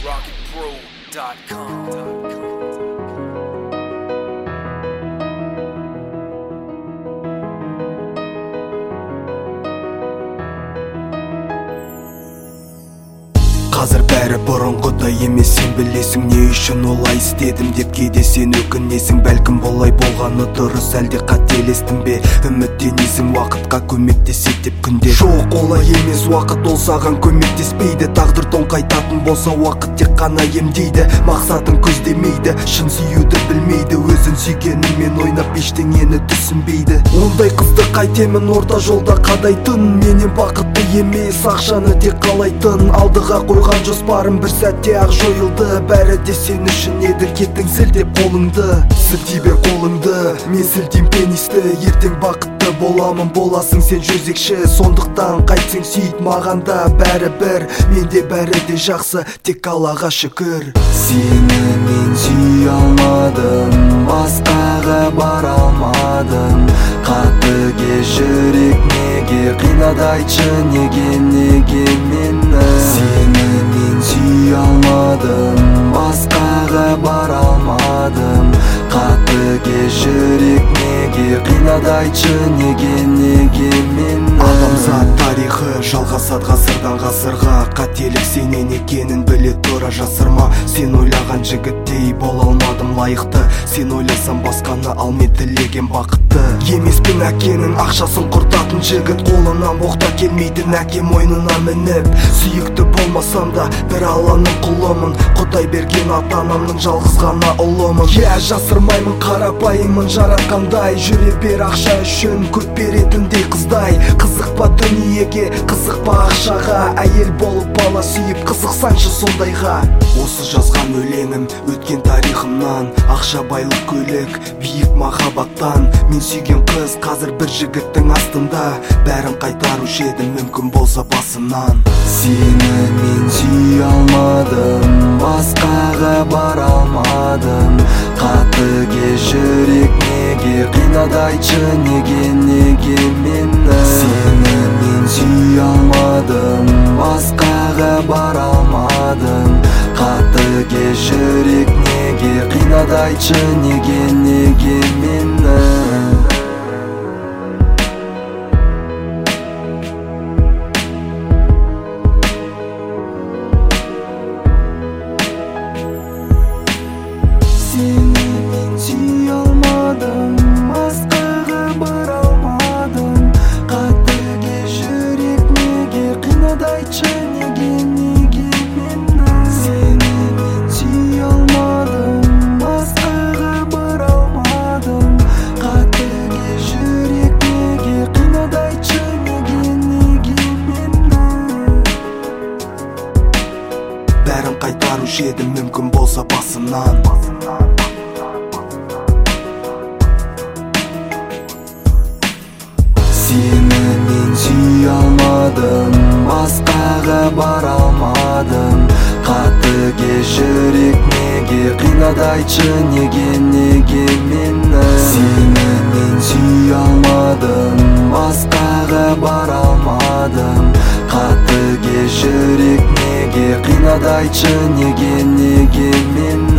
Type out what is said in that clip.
rocketpro.com. Қазір бәрі бұрынғыдай емес, сен білесің не үшін олай істедім деп. Кейде сен өкінесің, бәлкім болай болғаны дұрыс, әлде қателестің бе? Үміттенесің уақытқа көмектесет деп күнде. Жоқ, олай емес, уақыт ол саған көмектеспейді. Тағдыр тоңқайтатын болса уақыт тек қана емдейді. Мақсатын көздемейді, шын сүюді білмейді. Өзін сүйгенімен ойнап ештеңені түсінбейді. Ондай қызды қайтемін орта жолда қадайтын. Менен бақытты емес, ақшаны тек қалайтын. Алдыға қойған жоспарым бір сәтте ақ жойылды. Бәрі де сен үшін еді, кеттің сілтеп қолыңды. Сілтей бер қолыңды, мен сілтейм пенисті. Ертең бақытты боламын, боласың сен жезекші. Сондықтан қайтсең сүйт, маған да бәрі бір. Менде бәрі де жақсы, тек Аллаға шүкір. Сені мен сүй алмадым, басқаға бара алмадым. Қатыге жүрек неге қинады айтшы, неге мені? Сені мен сүй алмадым, басқаға бара алмадым. Қатыге жүрек неге қинады айтшы, неге мені? Адамзат тарихы жалғасады ғасырдан ғасырға. Қателік сенен екенін біле тұра жасырма. Сен ойлаған жігіттей бола алмадым лайықты. Сен ойласам басқаны, ал мен тілеген бақытты. Емеспін әкенің ақшасын құртатын жігіт. Қолынан оқта келмейтін әке мойнына мініп. Сүйікті болмасам да бір Алланың құлымын. Құдай берген ата-анамның жалғыз ғана ұлымын. Жасырмаймын, қарапайымын жаратқандай. Жүре бер ақша үшін көп беретіндей қыздай. Қызықпа дүниеге, қызықпа ақшаға. Әйел болып бала сүйіп қызықсаңшы сондайға. Осы жазған өлеңім өткен тарихымнан. Ақша, байлық, көлік, биік махаббаттан. Мен сүйген қыз қазір бір жігіттің астында. Бәрін қайтарушы едім мүмкін болса басынан. Сені мен сүй алмадым, басқаға бара алмадым. Қатыге жүрек неге қинады айтшы, неге мені? Сені мен сүй алмадым, басқаға бара алмадым. Қатыге жүрек неге қинады айтшы, неге мені? Сені мен сүй алмадым, басқаға бара алмадым. Қатыге жүрек неге қинады айтшы, неге мені? Сені мен сүй алмадым, басқаға бара алмадым. Қатыге жүрек неге қинады айтшы, неге мені? Бәрін қайтарушы едім мүмкін болса басынан. Сені мен сүй алмадым, басқаға бара алмадым. Қатыге жүрек неге қинады айтшы, неге мені? Сені мен сүй алмадым, басқаға бара алмадым. Қатыге жүрек неге қинады айтшы, неге мені?